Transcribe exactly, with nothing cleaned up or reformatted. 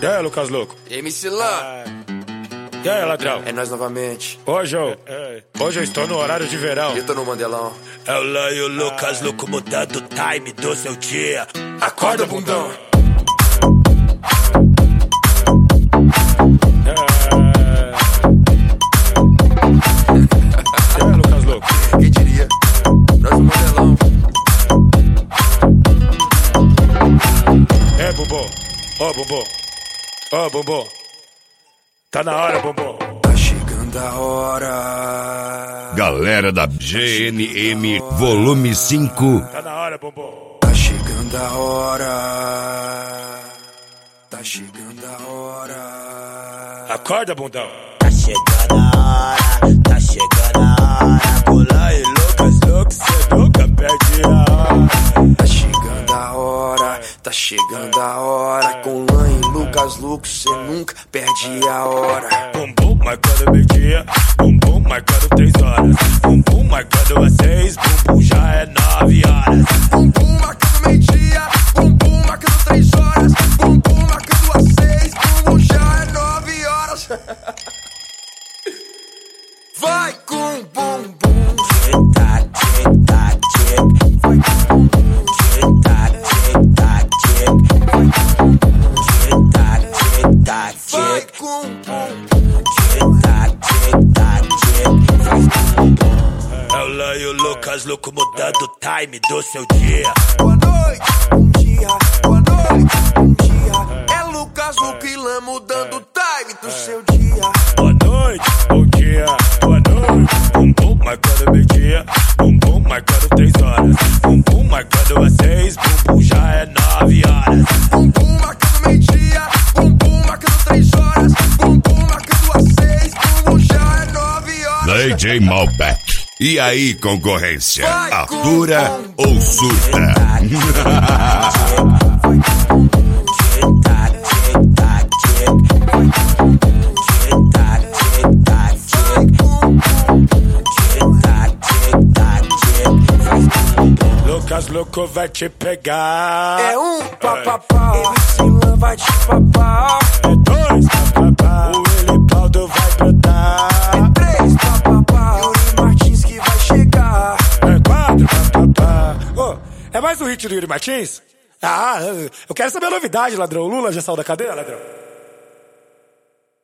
E aí, Lucas Louco? E aí, M C Lan? E aí, ladrão? É nós novamente. Hoje eu, hoje eu estou no horário de verão. Eu tô no Mandelão. É o Lan e o Lucas Louco mudando o time do seu dia. Acorda, bundão. E aí, Lucas Louco? Quem diria? Nós no Mandelão. É, Bumbum. Ô, Bumbum. Ô, Bumbum. Tá na hora, Bumbum. Tá chegando a hora. Galera da G N M Volume cinco. Tá na hora, Bumbum. Tá chegando a hora. Tá chegando a hora. Acorda, bundão. Tá chegando a hora, tá chegando a hora. Pula e Lucas Louco, cê nunca perde a hora. Tá chegando a hora, tá chegando a hora. Com Lan e Lucas Louco, cê nunca perde a hora. Bumbum marcando meio-dia, bumbum marcando três horas. Bumbum marcando às seis, bumbum já é nove horas. Bumbum marcando meio-dia, bumbum marcando três horas. Bumbum marcando às seis, bumbum já é nove horas. Vai com bumbum. Tic-tac, tic-tac, tic. Vai com bumbum. Tic-tac, tic-tac, tic. Vai com bumbum. Tic-tac, tic-tac, tic. Vai com bumbum. Tic-tac, tic-tac, tic. Vai com bumbum. É o Lan e o Lucas Louco mudando o time do seu dia. Boa noite, bom dia, boa noite, bom dia. É Lucas Louco e Lan mudando o time do seu dia. Boa noite, bom dia, boa noite. Bumbum marcando meio-dia, bumbum marcando três horas. Bumbum marcando às seis, bumbum já é nove horas. Bumbum marcando meio-dia, bumbum marcando três horas. Bumbum marcando às seis, bumbum já é nove horas. D J Malbec. E aí, concorrência? Atura ou surta? Lucas Louco vai te pegar. É um papapá, M C Lan vai te papar. É dois papapá, o Elipaldo vai brotar. É três papapá, Yuri Martins que vai chegar. É quatro papapá. Ô, é mais um hit do Yuri Martins? Ah, eu quero saber a novidade, ladrão. O Lula já saiu da cadeia, ladrão?